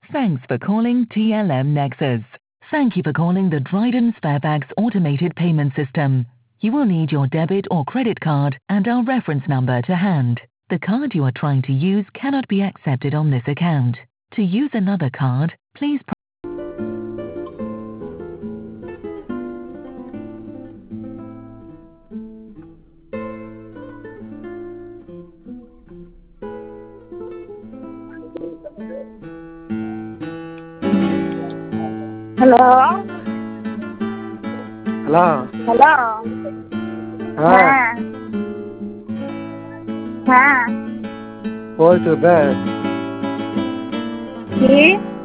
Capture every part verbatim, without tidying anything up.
Thanks for calling T L M Nexus. Thank you for calling the Dryden Sparebags automated payment system. You will need your debit or credit card and our reference number to hand. The card you are trying to use cannot be accepted on this account. To use another card, please press Hello? Hello? Hello? हाँ, हाँ हाँ बोल तू बे কি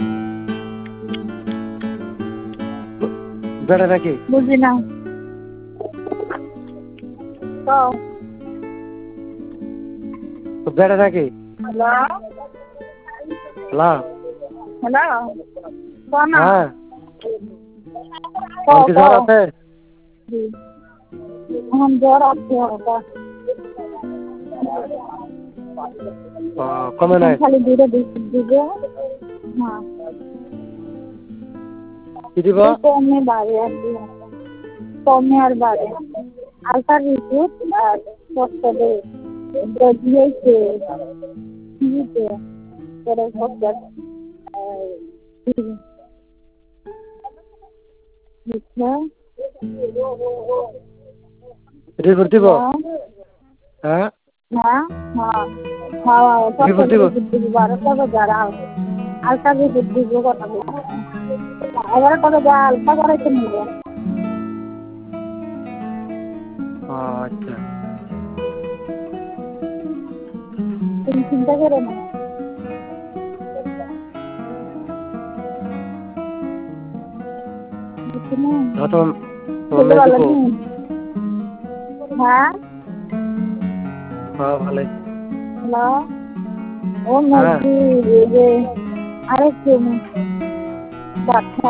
বেড়া নাকি বুঝি না তো তো বেড়া নাকি হ্যালো হ্যালো হ্যালো কোন হ্যাঁ কো কোন কি কো জ্বর আছে हम জ্বর আছে ওটা ও, কমে নাই খালি দুটো দিবে হ্যাঁ কি দিব কমে বাড়ে আর কি কমে আর বাড়ে আলফা রিপোর্ট আর পোস্টে দিয়েছে দিয়েছে করে পোস্ট আচ্ছা রিপোর্ট দিব হ্যাঁ হ্যাঁ হ্যাঁ হ্যাঁ রিপোর্ট দিব বারোটা বাজার আলফা রিপোর্ট দিব কথা বলবো এবারে কত যা আলফা করাইতে নিবে আচ্ছা তুমি চিন্তা করো না তখন তোমার মেয়ে দিব হ্যাঁ হ্যাঁ ভালোই হ্যালো ও মুরগি যে আরেকটু বাচ্চা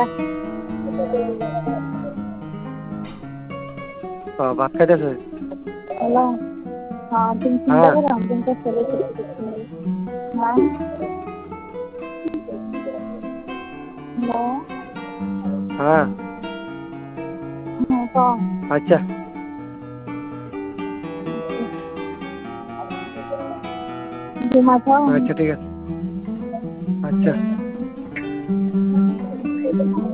ও ভাত খাইতেছে হ্যালো হ্যাঁ তুমি চিন্তা করো আমি তো ছেলে হ্যাঁ হ্যালো হ্যাঁ হ্যাঁ কম আচ্ছা ঘুমাচ্ছো আচ্ছা ঠিক আছে আচ্ছা